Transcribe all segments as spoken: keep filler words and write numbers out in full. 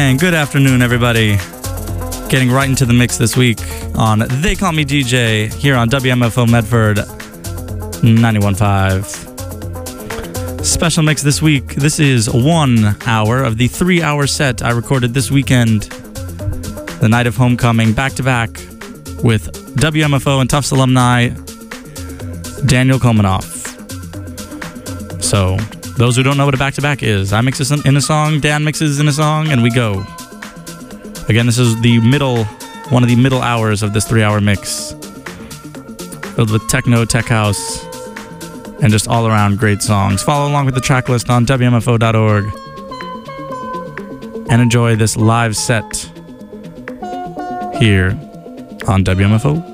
And good afternoon, everybody. Getting right into the mix this week on They Call Me D J here on W M F O Medford ninety-one point five. Special mix this week. This is one hour of the three-hour set I recorded this weekend, the night of homecoming, back-to-back with W M F O and Tufts alumni Daniel Komanoff. So, those who don't know what a back-to-back is, I mix in a song, Dan mixes in a song, and we go. Again, this is the middle, one of the middle hours of this three-hour mix, filled with techno, tech house, and just all-around great songs. Follow along with the track list on W M F O dot org and enjoy this live set here on W M F O.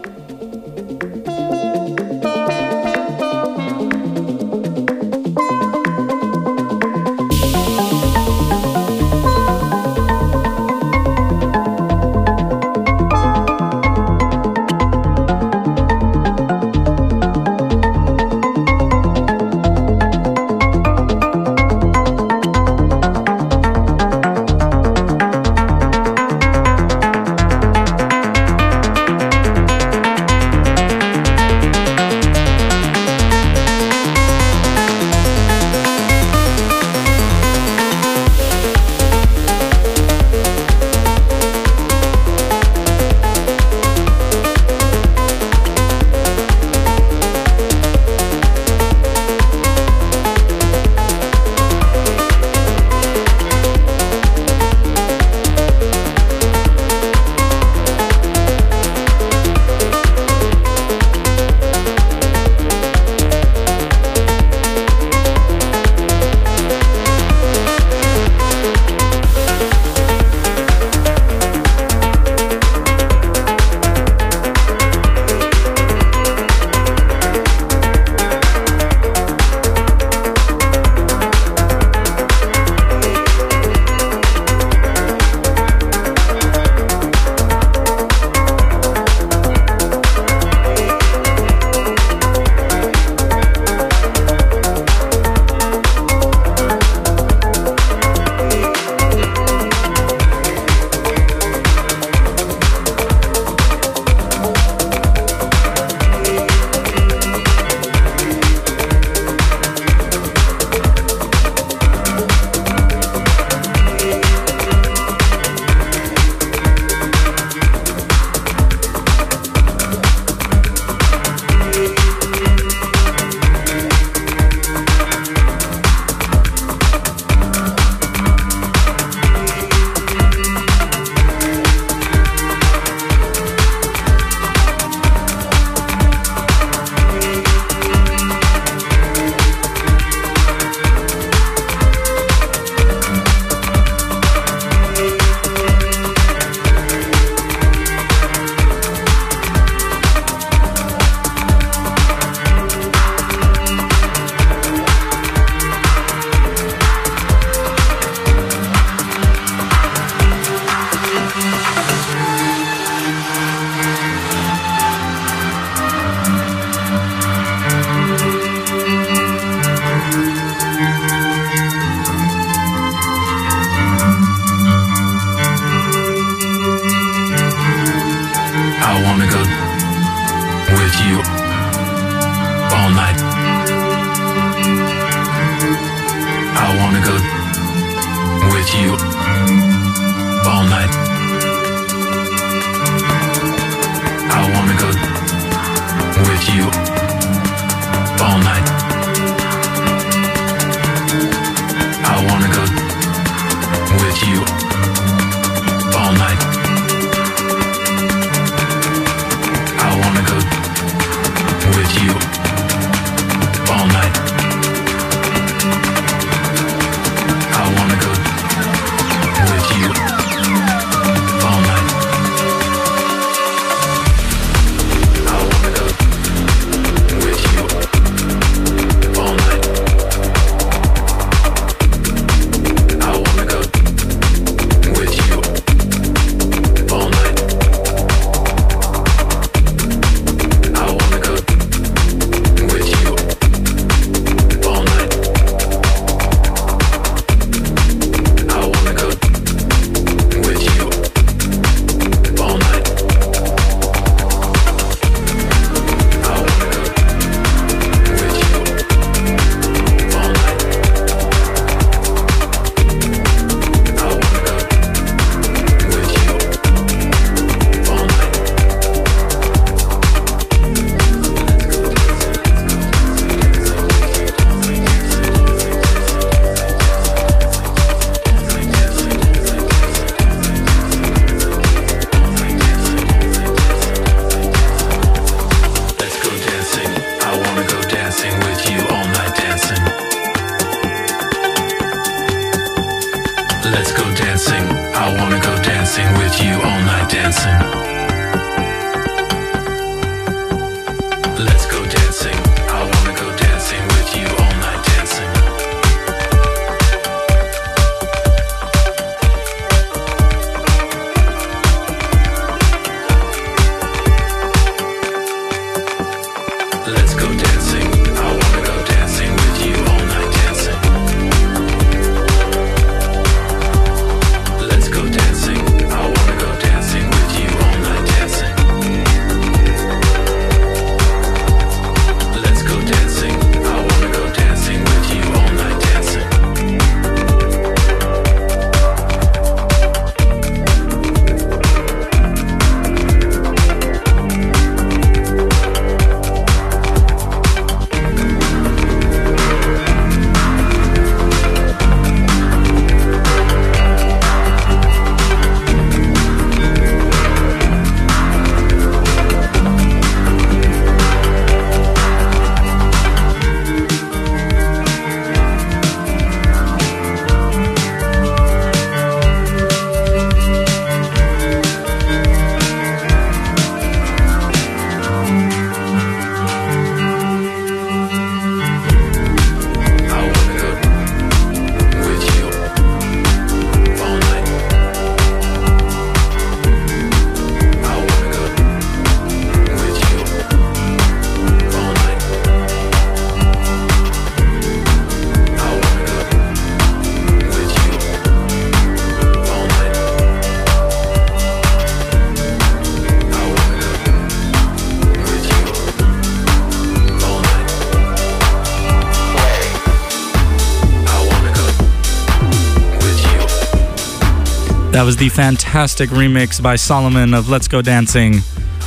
That was the fantastic remix by Solomon of Let's Go Dancing,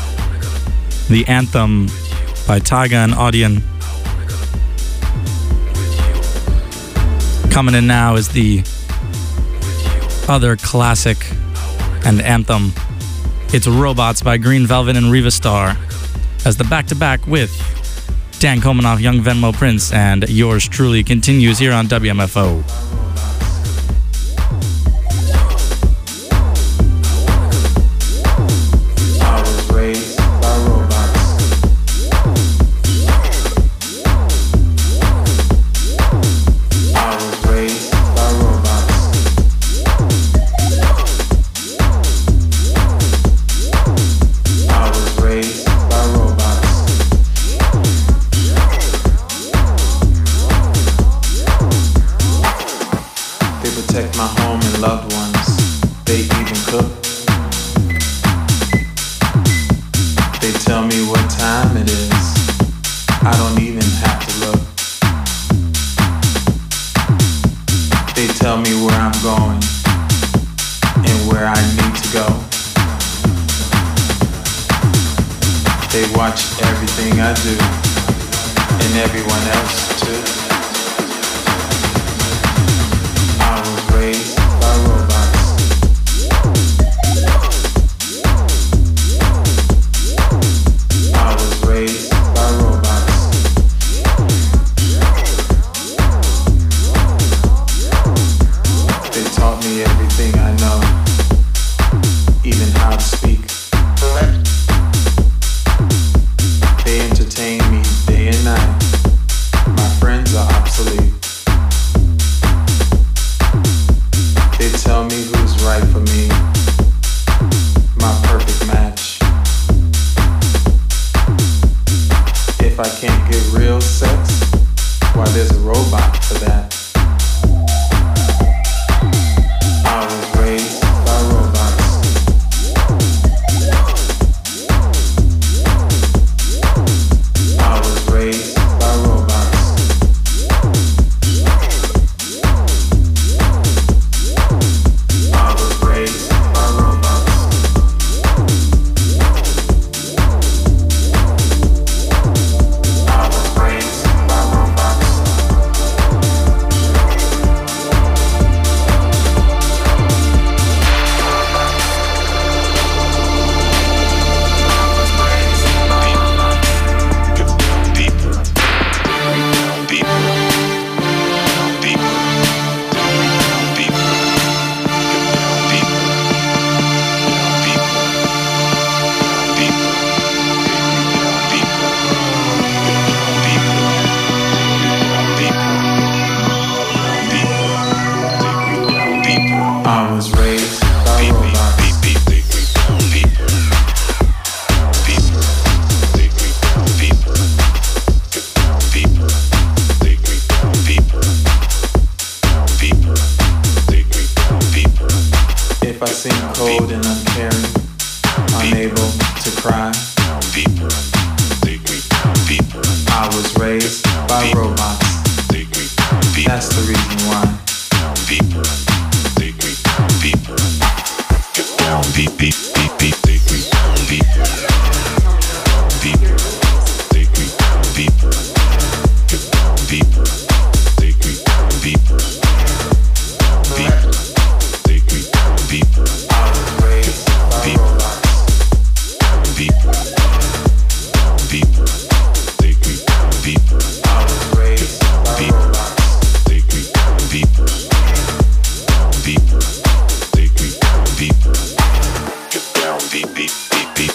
the anthem by Tyga and Audien. Coming in now is the other classic and anthem. It's Robots by Green Velvet and Riva Starr as the back-to-back with Dan Komanoff, Young Venmo Prince, and yours truly continues here on W M F O. by robots. That's the reason why. Deeper, take me deeper. Get down deep, deep, deep, deep. Take me deeper, deeper. Take me deeper. Get down deeper. Take me deeper, deeper. Take me deeper. Get down deeper, deeper, deeper. Take me deeper. Deeper. Take me deeper, deeper. Take me deeper. Get down deep, deep, deep, deep.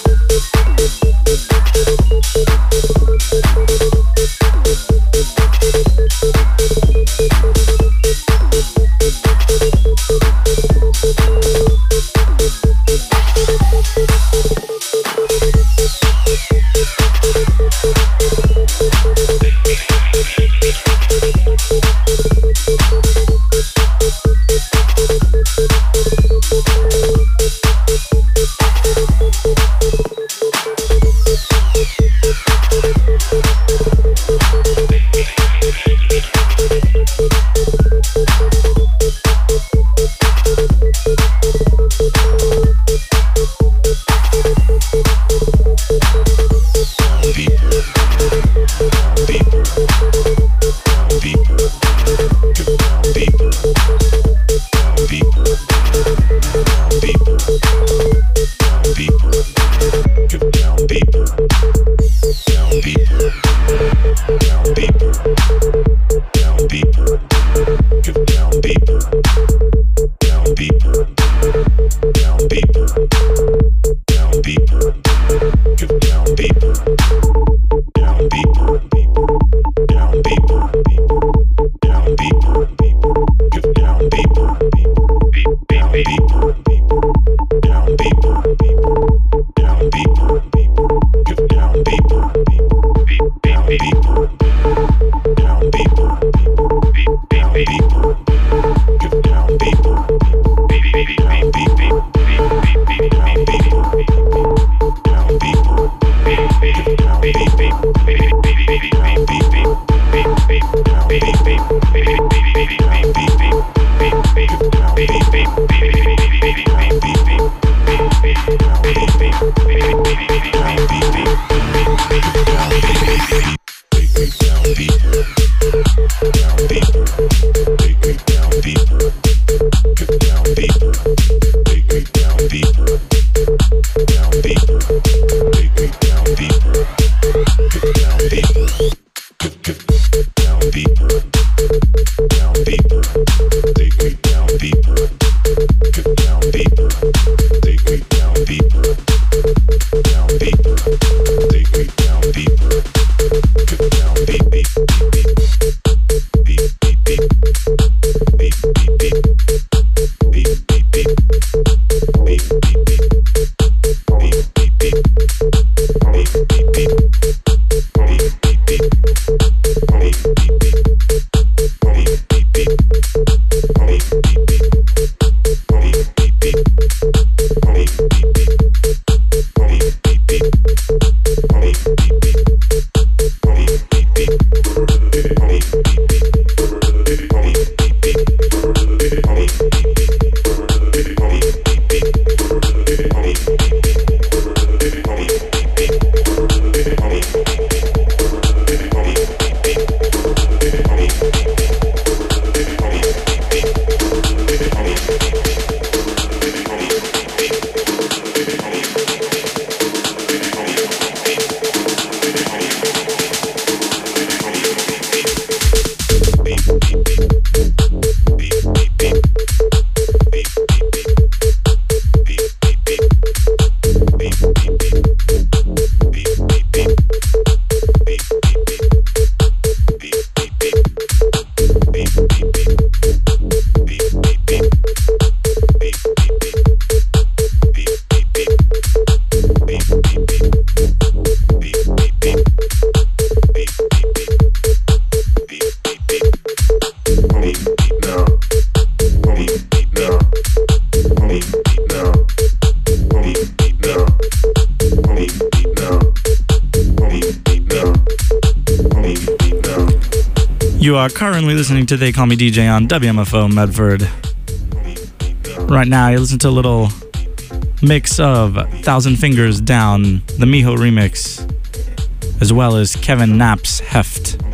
You are currently listening to They Call Me D J on W M F O Medford. Right now, you listen to a little mix of Thousand Fingers Down, the Miho remix, as well as Kevin Knapp's Heft.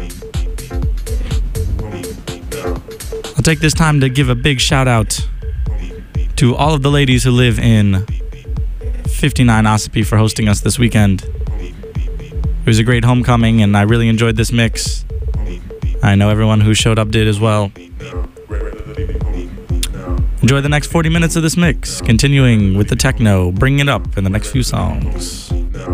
I'll take this time to give a big shout out to all of the ladies who live in fifty-nine Ossipee for hosting us this weekend. It was a great homecoming and I really enjoyed this mix. I know everyone who showed up did as well. Enjoy the next forty minutes of this mix, continuing with the techno, bringing it up in the next few songs.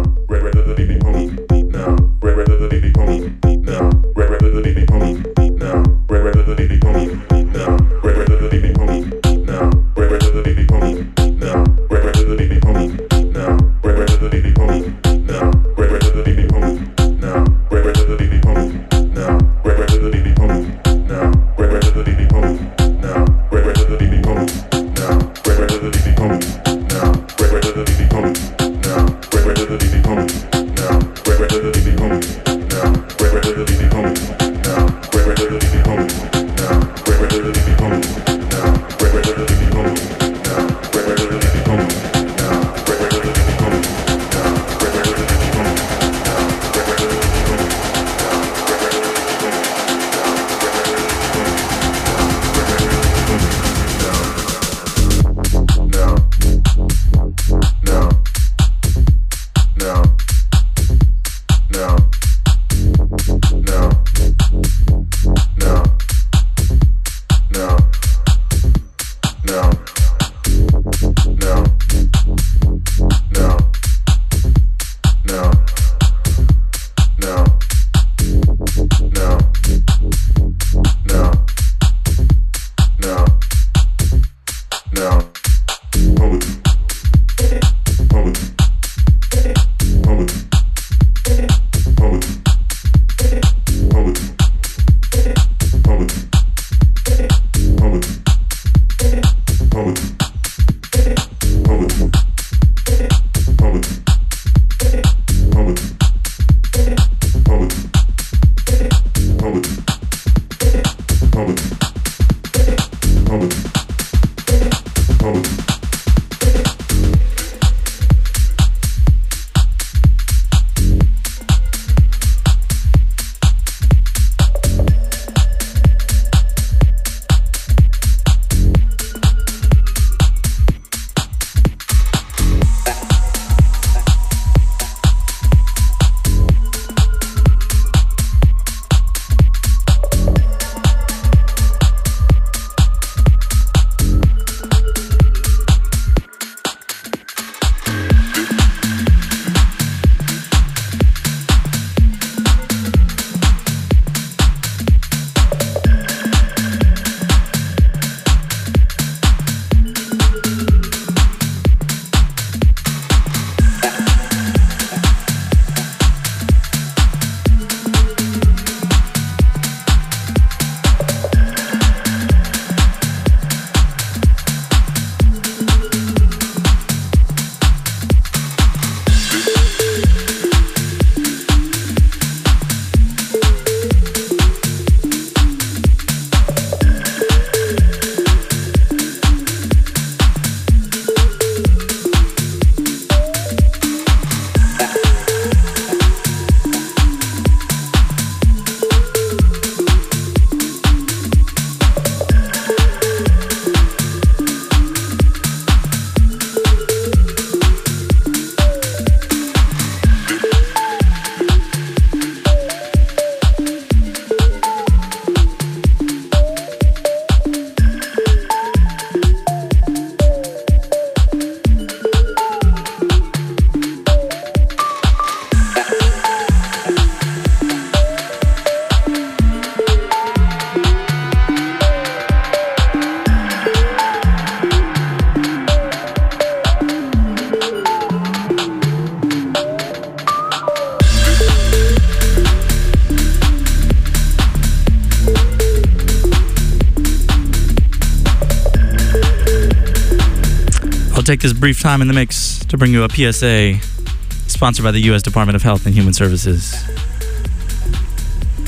Take this brief time in the mix to bring you a P S A sponsored by the U S Department of Health and Human Services.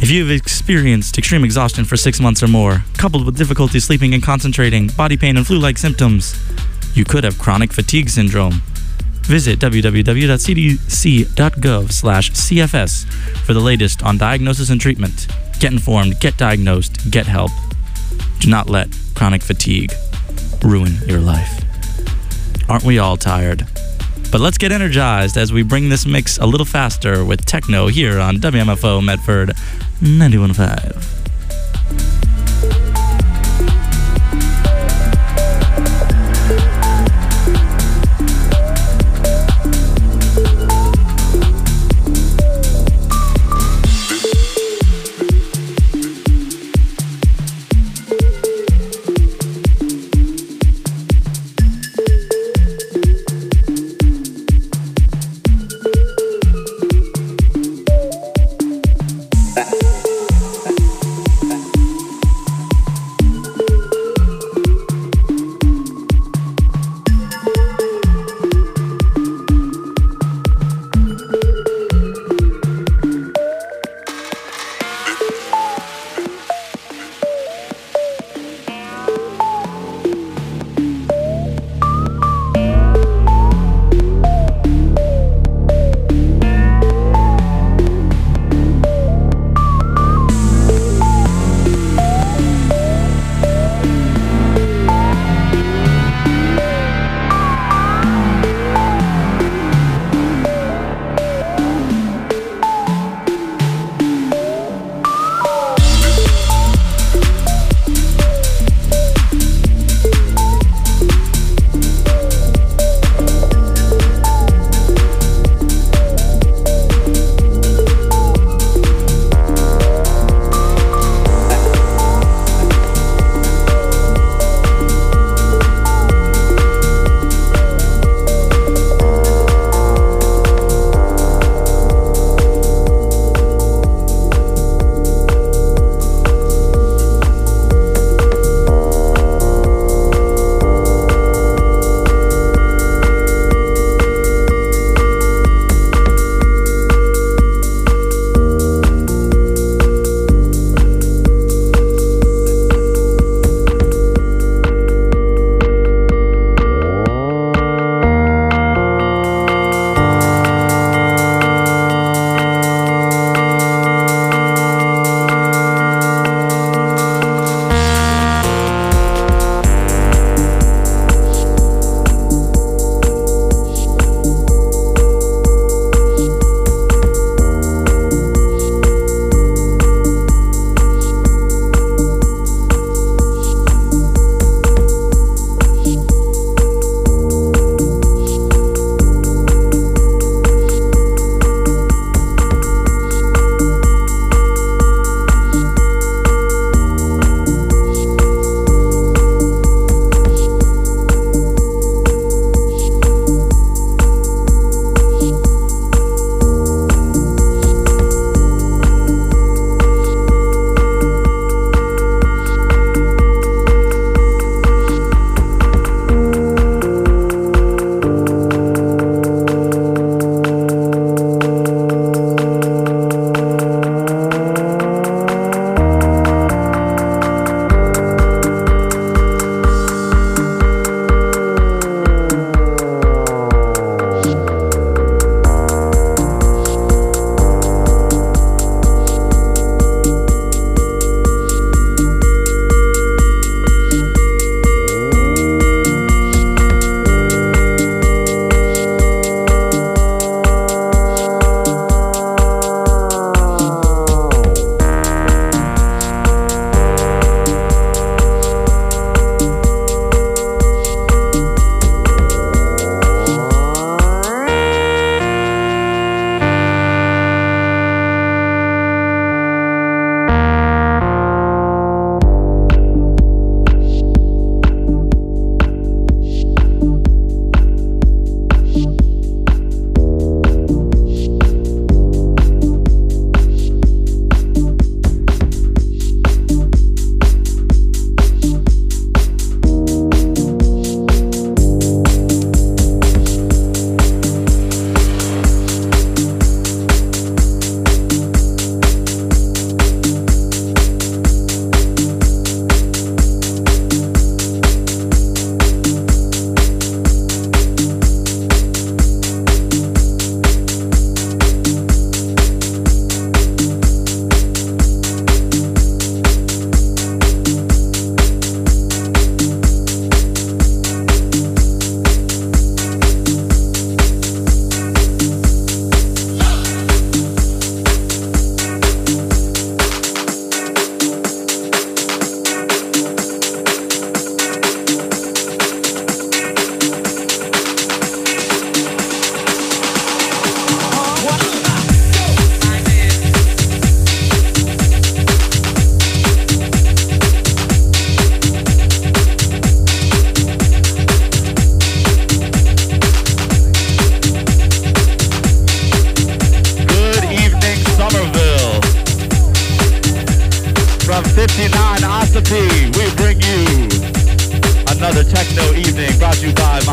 If you've experienced extreme exhaustion for six months or more, coupled with difficulty sleeping and concentrating, body pain and flu-like symptoms, you could have chronic fatigue syndrome. Visit w w w dot c d c dot gov slash c f s for the latest on diagnosis and treatment. Get informed, get diagnosed, get help. Do not let chronic fatigue ruin your life. Aren't we all tired? But let's get energized as we bring this mix a little faster with techno here on W M F O Medford ninety-one point five.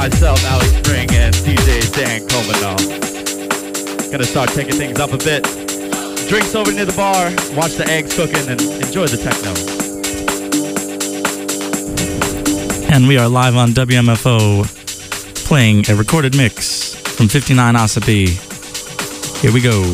myself, Alex Spring, and D J Dan Komano. Gonna start taking things up a bit. Drinks over near the bar, watch the eggs cooking, and enjoy the techno. And we are live on W M F O playing a recorded mix from fifty-nine Asapi. Here we go.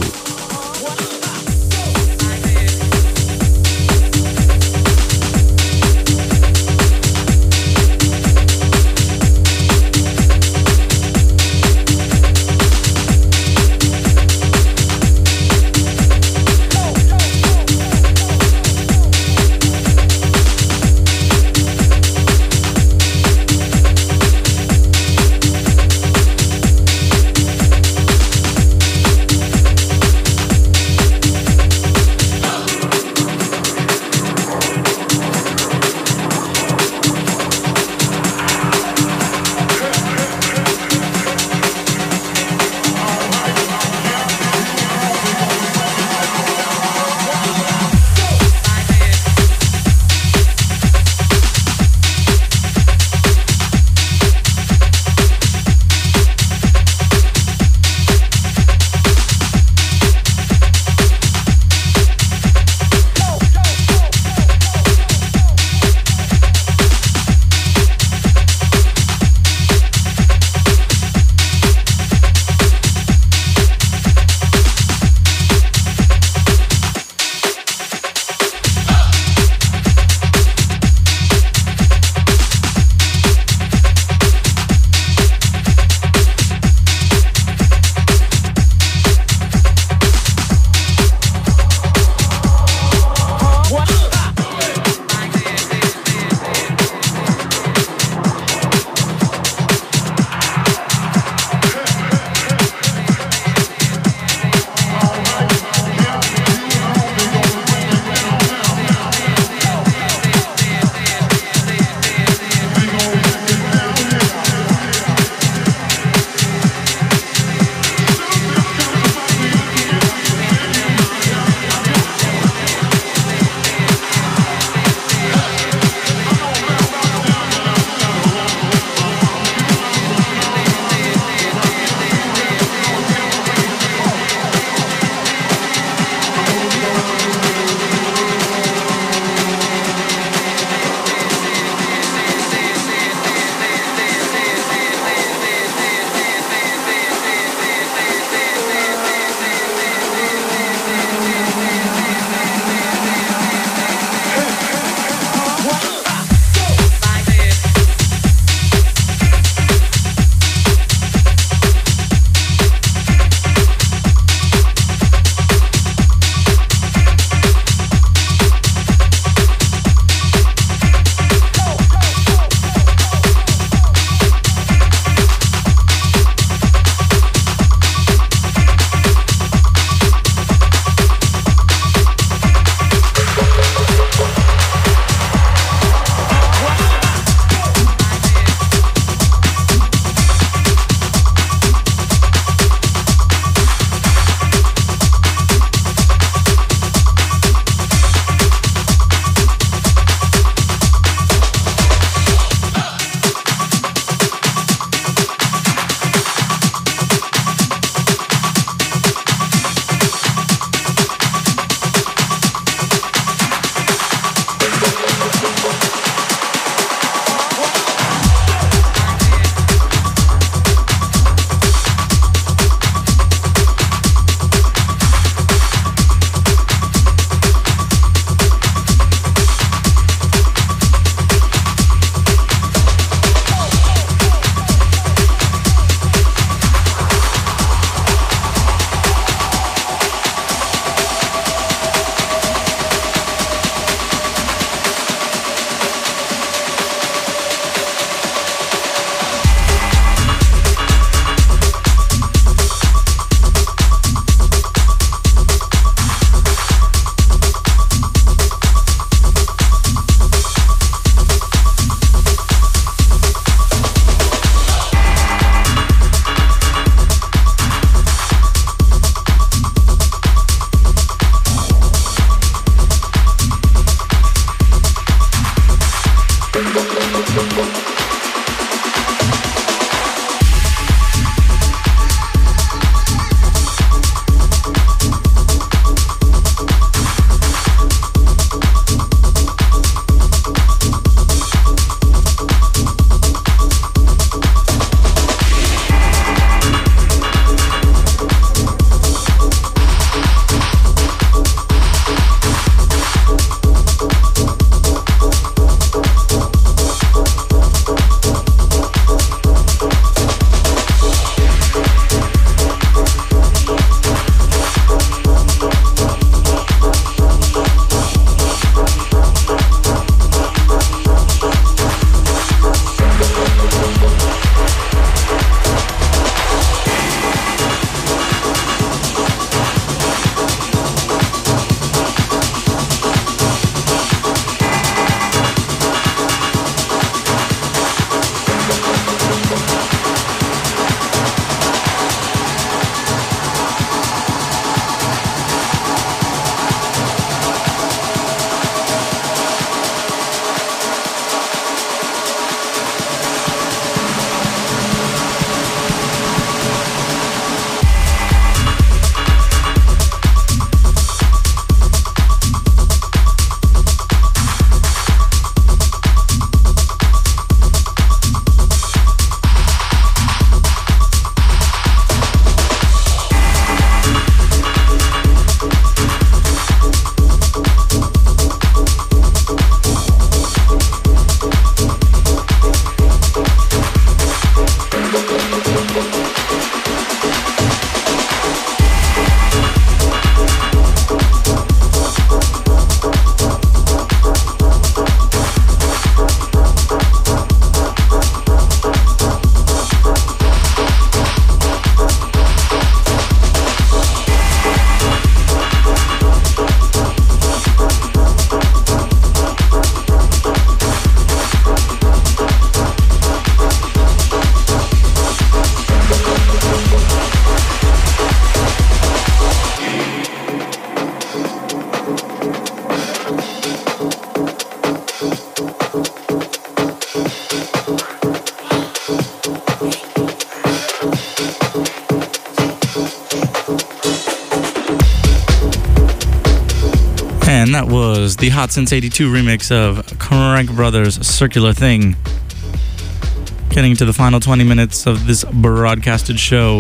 And that was the Hot Since eighty-two remix of Crank Brothers' Circular Thing. Getting to the final twenty minutes of this broadcasted show.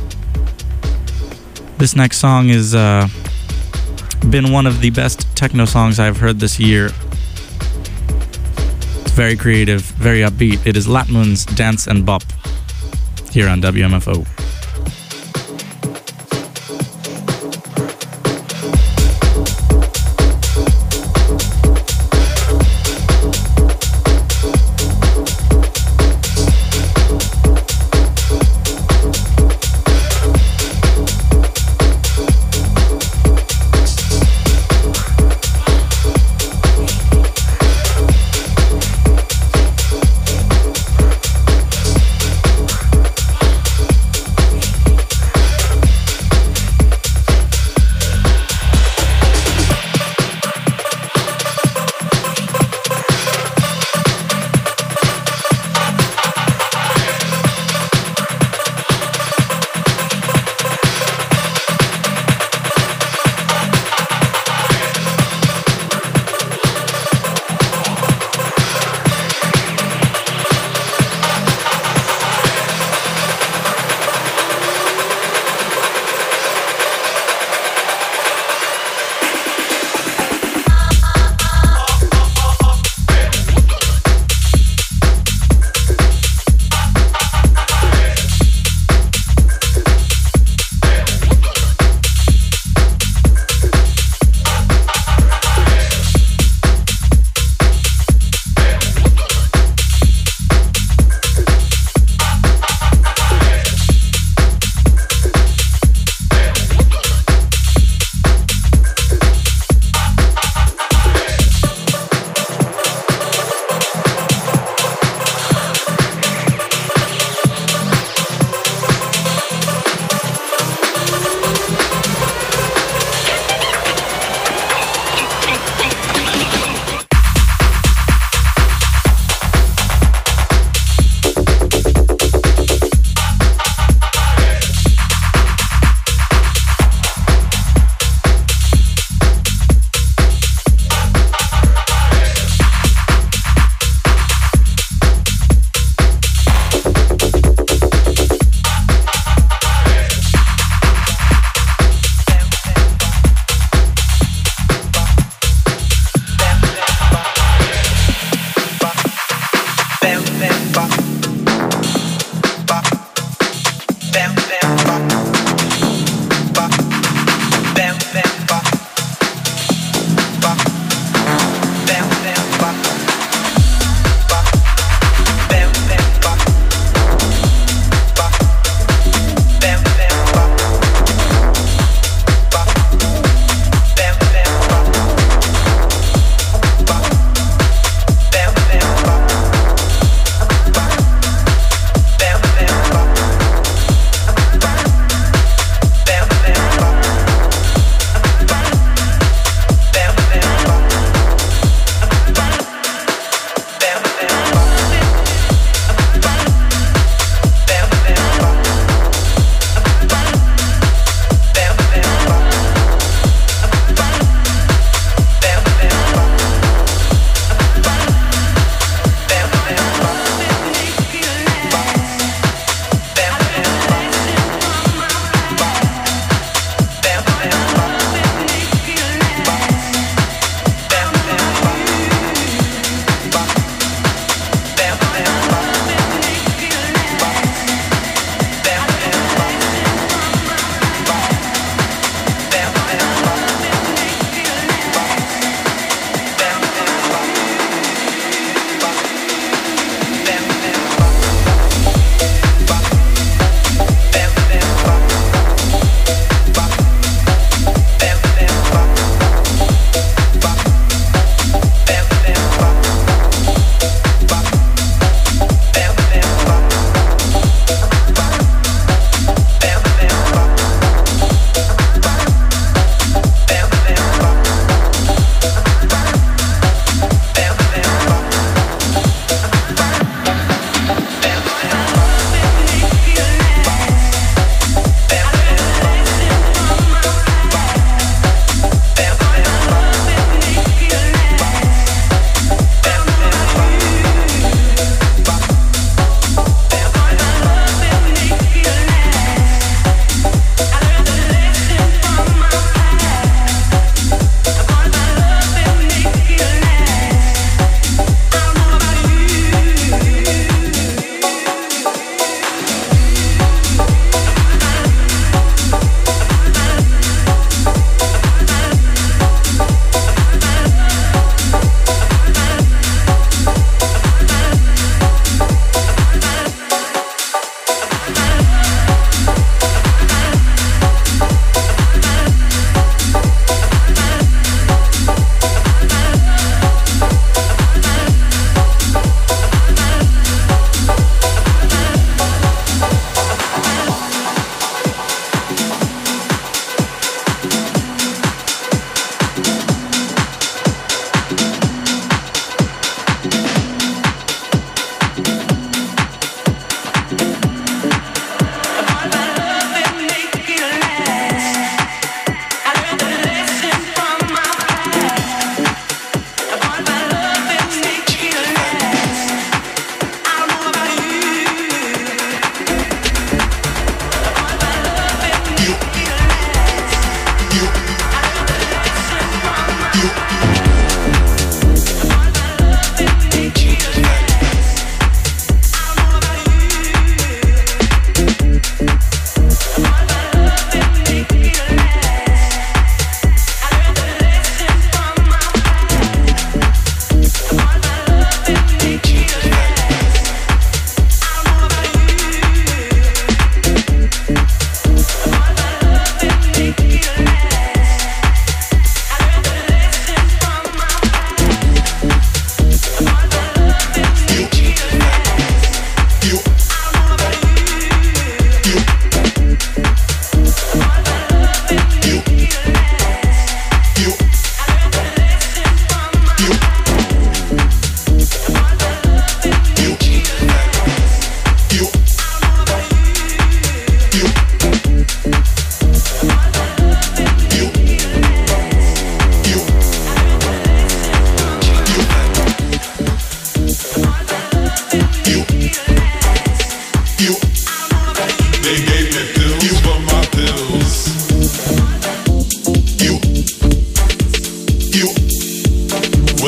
This next song has uh, been one of the best techno songs I've heard this year. It's very creative, very upbeat. It is Latmun's Dance and Bop here on W M F O.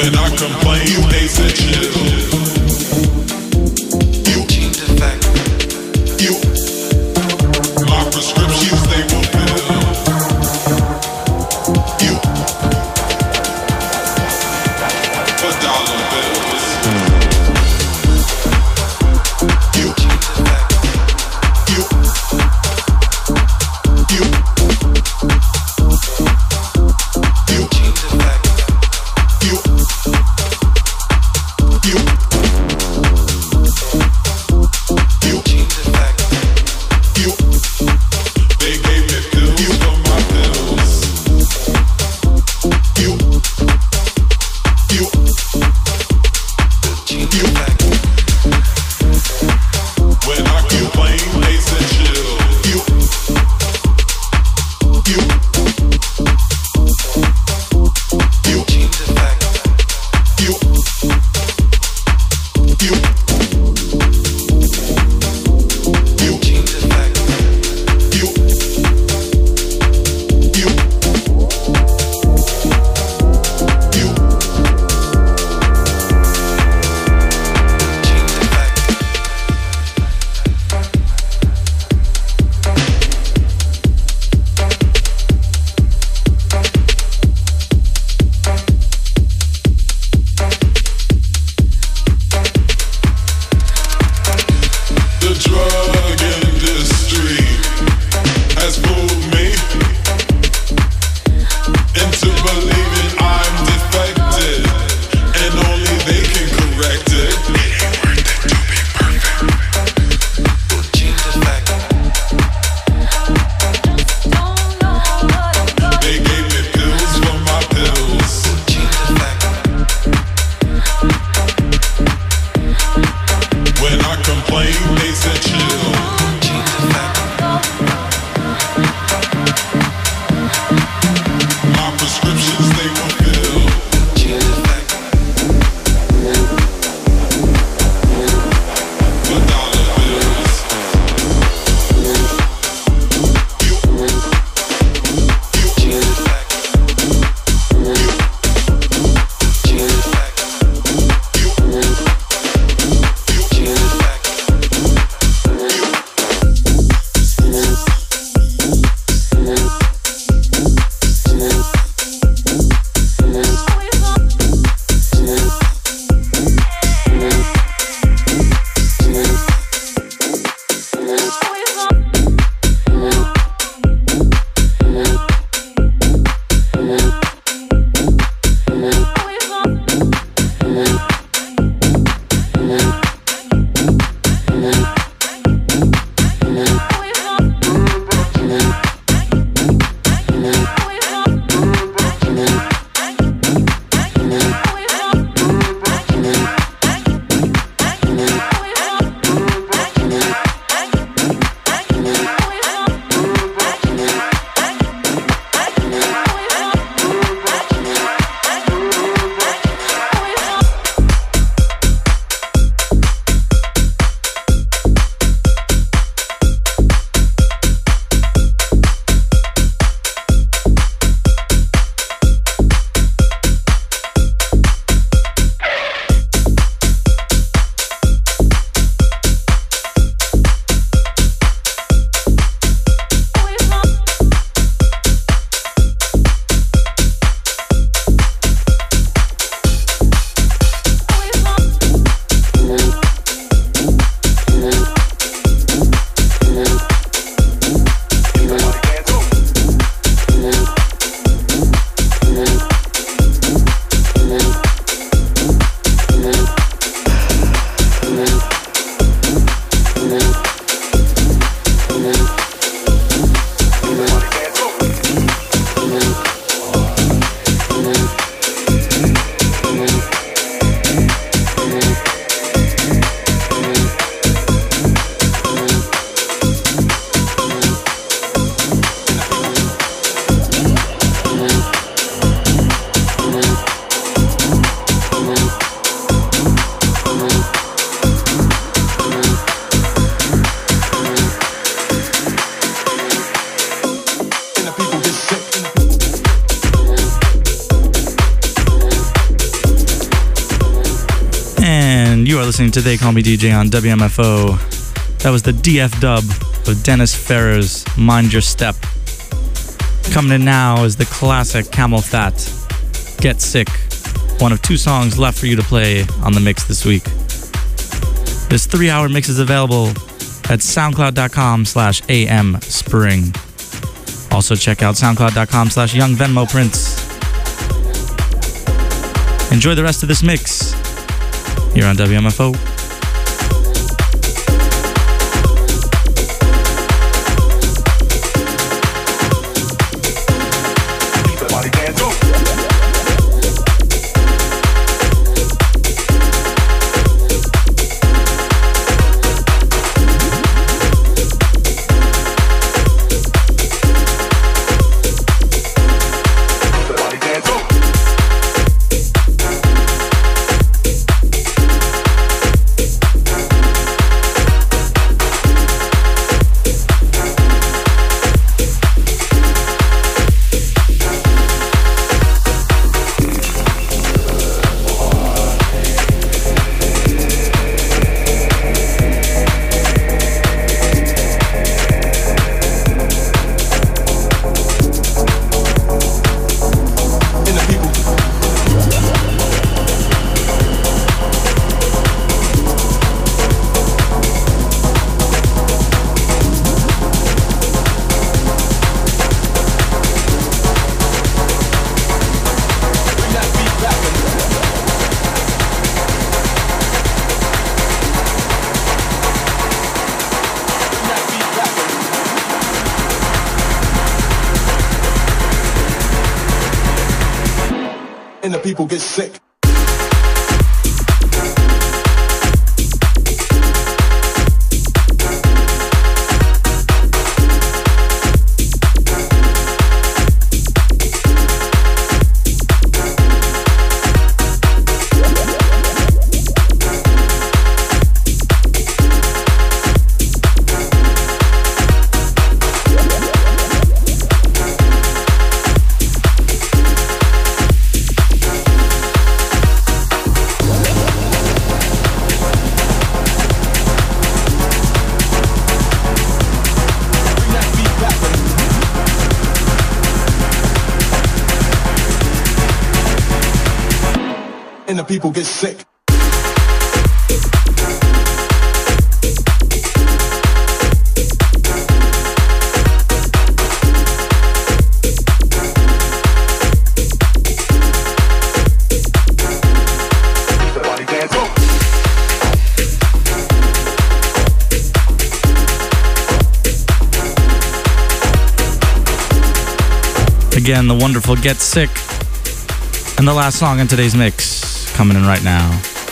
when I complain, you hate that shit. You change the fact. You my prescriptions they will fill. You for dollar bills. You change the fact. You you you change the fact. You you and you are listening to They Call Me D J on W M F O. That was the D F dub of Dennis Ferrer's Mind Your Step. Coming in now is the classic Camel Fat, Get Sick, one of two songs left for you to play on the mix this week. This three-hour mix is available at soundcloud.com slash amspring. Also check out soundcloud.com slash young Venmo Prince. Enjoy the rest of this mix here on W M F O. And the people get sick. And the people get sick. Again, the wonderful Get Sick. And the last song in today's mix, coming in right now.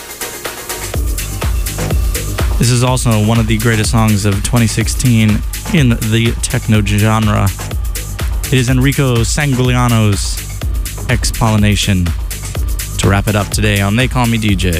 This is also one of the greatest songs of twenty sixteen in the techno genre. It is Enrico Sangiuliano's X-Pollination. To wrap it up today on They Call Me D J.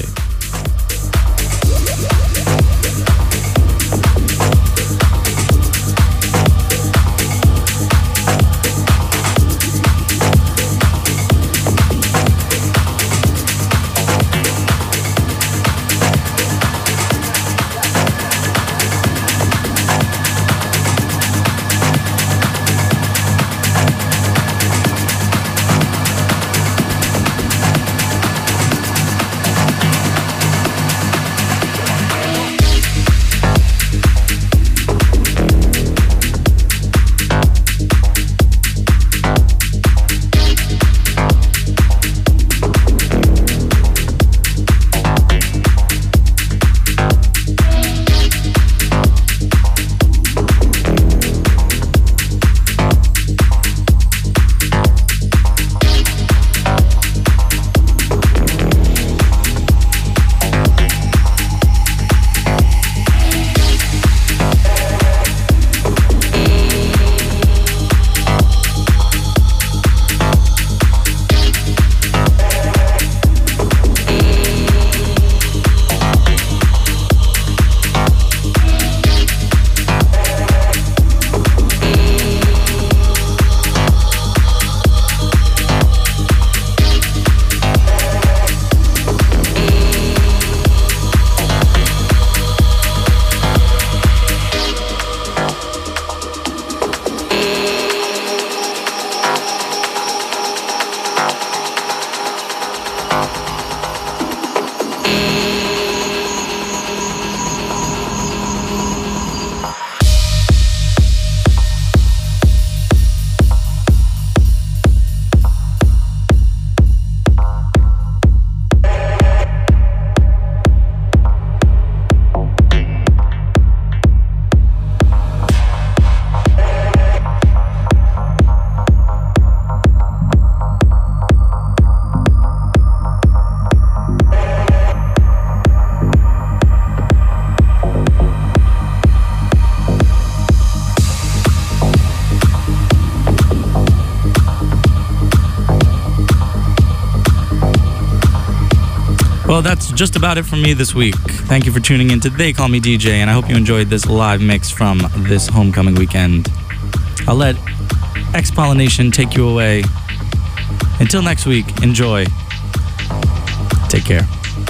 Well, that's just about it from me this week. Thank you for tuning in to They Call Me D J, and I hope you enjoyed this live mix from this homecoming weekend. I'll let X-Pollination take you away. Until next week, enjoy. Take care.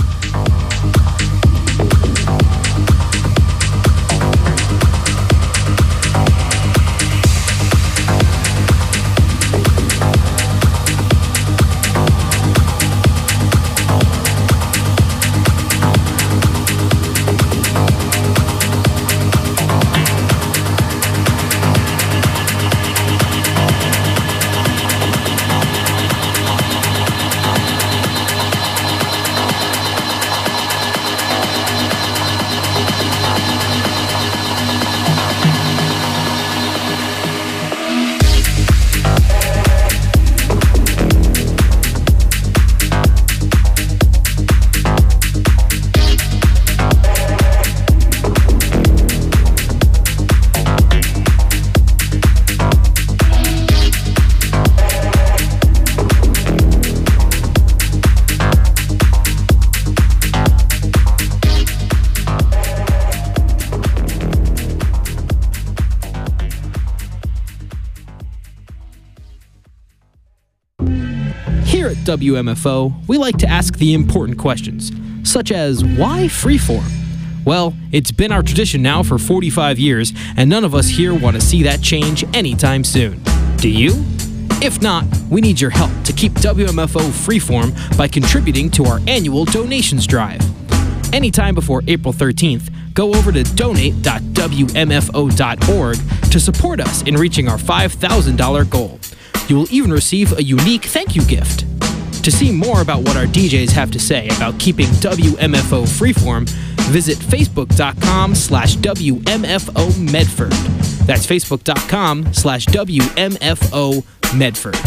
W M F O, we like to ask the important questions, such as, why freeform? Well, it's been our tradition now for forty-five years, and none of us here want to see that change anytime soon. Do you? If not, we need your help to keep W M F O freeform by contributing to our annual donations drive. Anytime before April thirteenth, go over to donate dot w m f o dot org to support us in reaching our five thousand dollars goal. You will even receive a unique thank you gift. To see more about what our D Js have to say about keeping W M F O freeform, visit facebook.com slash WMFO Medford. That's facebook.com slash WMFO Medford.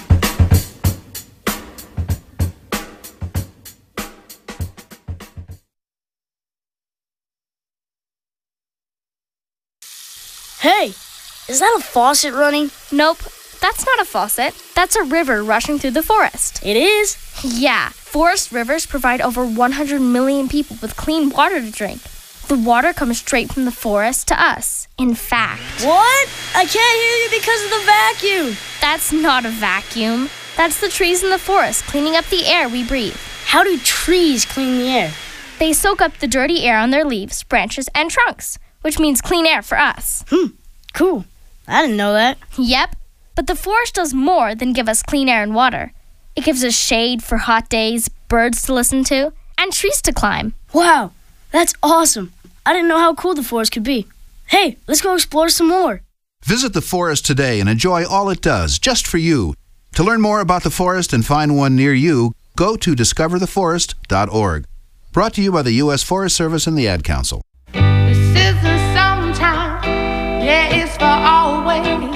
Hey, is that a faucet running? Nope. That's not a faucet. That's a river rushing through the forest. It is? Yeah. Forest rivers provide over one hundred million people with clean water to drink. The water comes straight from the forest to us. In fact... What? I can't hear you because of the vacuum. That's not a vacuum. That's the trees in the forest cleaning up the air we breathe. How do trees clean the air? They soak up the dirty air on their leaves, branches, and trunks, which means clean air for us. Hmm. Cool. I didn't know that. Yep. But the forest does more than give us clean air and water. It gives us shade for hot days, birds to listen to, and trees to climb. Wow, that's awesome. I didn't know how cool the forest could be. Hey, let's go explore some more. Visit the forest today and enjoy all it does, just for you. To learn more about the forest and find one near you, go to discover the forest dot org. Brought to you by the U S Forest Service and the Ad Council. This isn't sometime, yeah, it's for always.